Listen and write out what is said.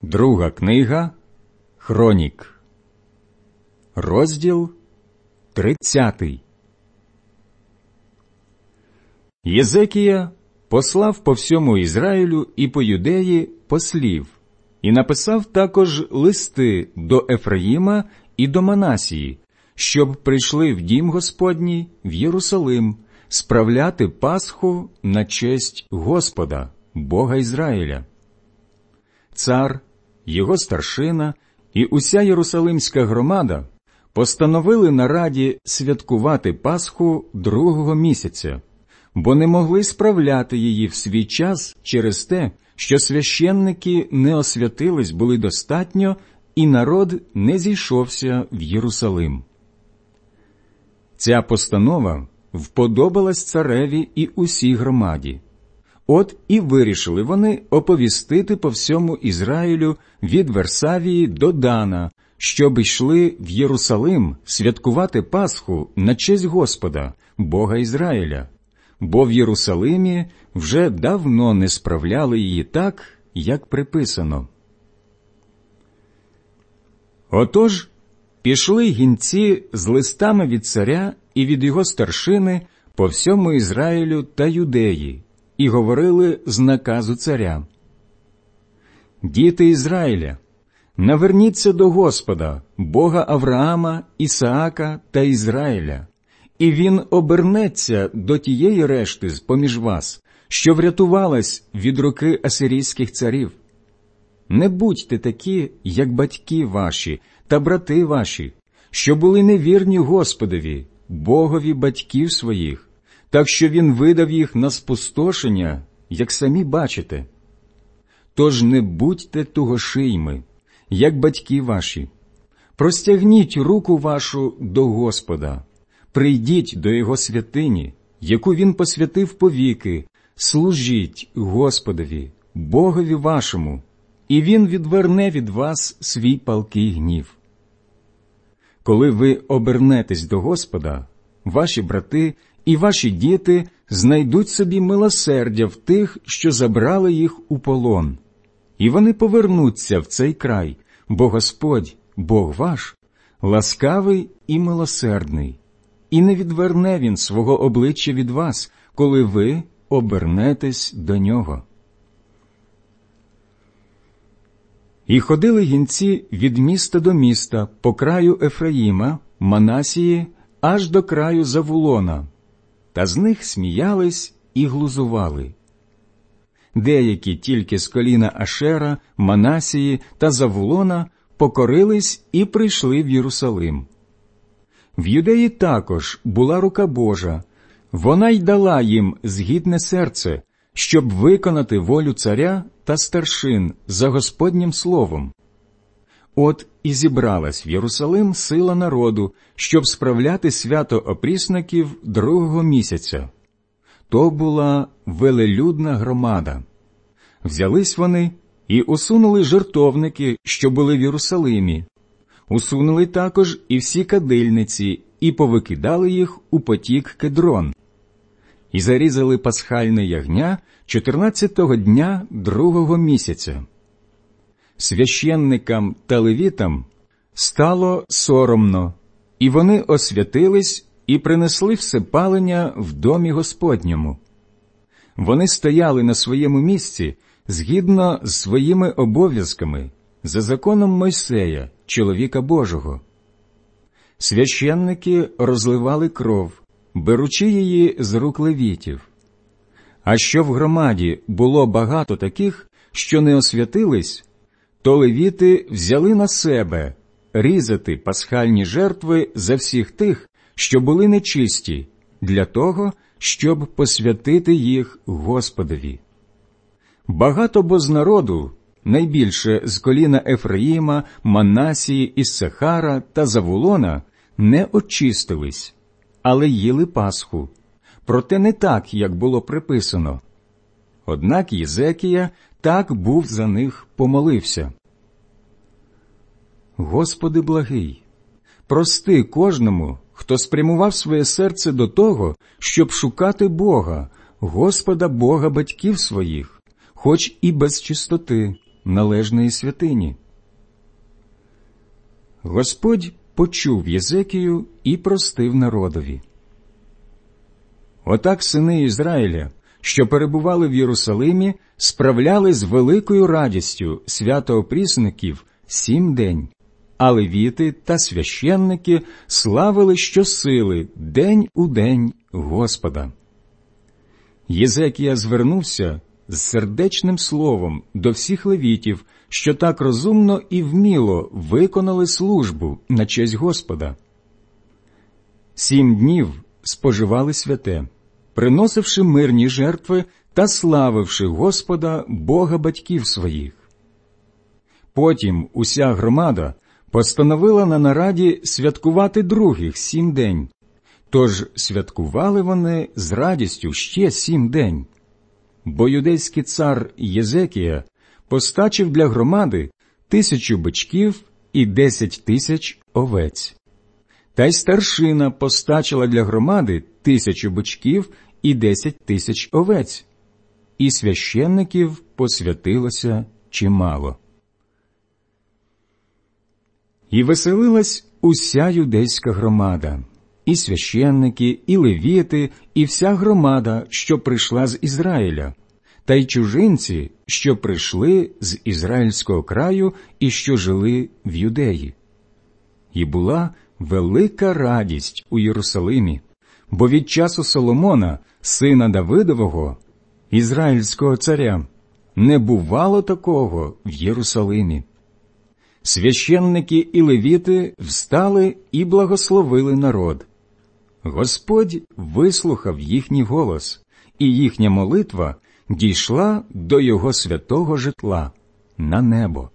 Друга книга Хронік, розділ 30. Єзекія послав по всьому Ізраїлю і по Юдеї послів, і написав також листи до Ефраїма і до Манасії, щоб прийшли в дім Господній, в Єрусалим, справляти Пасху на честь Господа, Бога Ізраїля. Цар, його старшина і уся єрусалимська громада постановили на раді святкувати Пасху другого місяця, бо не могли справляти її в свій час через те, що священники не освятились були достатньо, і народ не зійшовся в Єрусалим. Ця постанова вподобалась цареві і усій громаді. От і вирішили вони оповістити по всьому Ізраїлю від Версавії до Дана, щоб йшли в Єрусалим святкувати Пасху на честь Господа, Бога Ізраїля, бо в Єрусалимі вже давно не справляли її так, як приписано. Отож, пішли гінці з листами від царя і від його старшини по всьому Ізраїлю та Юдеї, і говорили з наказу царя: «Діти Ізраїля, наверніться до Господа, Бога Авраама, Ісаака та Ізраїля, і Він обернеться до тієї решти з-поміж вас, що врятувалась від руки асирійських царів. Не будьте такі, як батьки ваші та брати ваші, що були невірні Господові, Богові батьків своїх, так що Він видав їх на спустошення, як самі бачите. Тож не будьте тугошийми, як батьки ваші. Простягніть руку вашу до Господа, прийдіть до Його святині, яку Він посвятив повіки, служіть Господові, Богові вашому, і Він відверне від вас свій палкий гнів. Коли ви обернетесь до Господа, ваші брати і ваші діти знайдуть собі милосердя в тих, що забрали їх у полон, і вони повернуться в цей край, бо Господь, Бог ваш, ласкавий і милосердний, і не відверне Він свого обличчя від вас, коли ви обернетесь до Нього». І ходили гінці від міста до міста по краю Ефраїма, Манасії, аж до краю Завулона, та з них сміялись і глузували. Деякі тільки з коліна Ашера, Манасії та Завулона покорились і прийшли в Єрусалим. В Юдеї також була рука Божа, вона й дала їм згідне серце, щоб виконати волю царя та старшин за Господнім словом. От і зібралась в Єрусалим сила народу, щоб справляти свято опрісників другого місяця. То була велелюдна громада. Взялись вони і усунули жертовники, що були в Єрусалимі. Усунули також і всі кадильниці, і повикидали їх у потік Кедрон. І зарізали пасхальне ягня 14-го дня другого місяця. Священникам та левітам стало соромно, і вони освятились і принесли всепалення в домі Господньому. Вони стояли на своєму місці згідно з своїми обов'язками, за законом Мойсея, чоловіка Божого. Священники розливали кров, беручи її з рук левітів. А що в громаді було багато таких, що не освятились, то левіти взяли на себе різати пасхальні жертви за всіх тих, що були нечисті, для того, щоб посвятити їх Господові. Багато бо з народу, найбільше з коліна Ефраїма, Манасії, Іссахара та Завулона, не очистились, але їли Пасху, проте не так, як було приписано. Однак Єзекія так був за них помолився. Господи благий, прости кожному, хто спрямував своє серце до того, щоб шукати Бога, Господа Бога батьків своїх, хоч і без чистоти, належної святині. Господь почув Єзекію і простив народові. Отак сини Ізраїля, що перебували в Єрусалимі, справляли з великою радістю свято опрісників 7 день, а левіти та священники славили щосили день у день Господа. Єзекія звернувся з сердечним словом до всіх левітів, що так розумно і вміло виконали службу на честь Господа. 7 днів споживали святе, приносивши мирні жертви та славивши Господа, Бога батьків своїх. Потім уся громада постановила на нараді святкувати других 7 день, тож святкували вони з радістю ще 7 день. Бо юдейський цар Єзекія постачив для громади 1000 бичків і 10 000 овець. Та й старшина постачила для громади 1000 бичків і 10 000 овець. І священників посвятилося чимало. І веселилась уся юдейська громада, і священники, і левіти, і вся громада, що прийшла з Ізраїля, та й чужинці, що прийшли з ізраїльського краю і що жили в Юдеї. І була велика радість у Єрусалимі, бо від часу Соломона, сина Давидового, ізраїльського царя, не бувало такого в Єрусалимі. Священники і левіти встали і благословили народ. Господь вислухав їхній голос, і їхня молитва дійшла до його святого житла на небо.